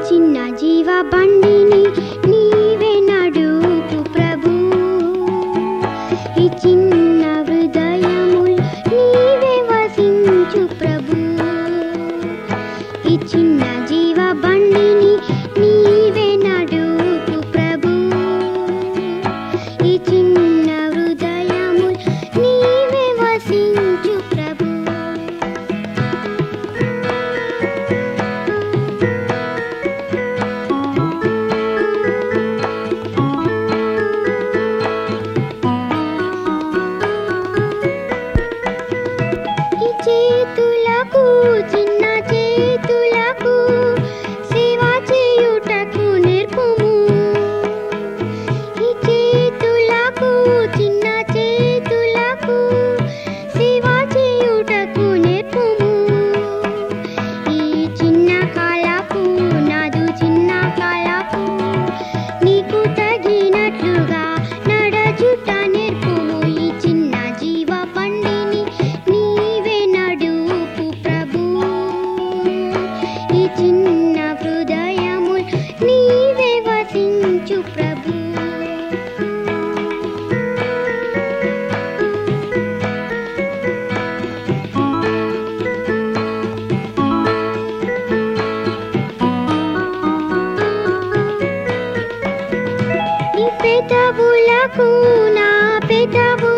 చిన్న జీవ బండిని నీవే నడుపు ప్రభు. ఈ చిన్న హృదయముల్ నీవే వసించు ప్రభు. ఈ చిన్న జీవ బండిని నీవే నడుపు ప్రభు. ఈ చిన్న హృదయముల్ నీవే వసించు ప్రభు. చేతులకు చిన్న చేతులకు సేవ చేయుటకు నేర్పుము. ఈ చేతులకు చిన్న చేతులకు సేవ చేయుటకు నేర్పుము. ఈ చిన్న కాలపు నాదు చిన్న కాలపు నీకు తగినట్లుగా నడచుట నేర్పుము. ఈ చిన్న జీవ బండిని నీవే నడుపు ప్రభు. ఈ చిన్న హృదయముల్ నీవే వసించు ప్రభు. ఈ పెదవులకు నా పెదవులకు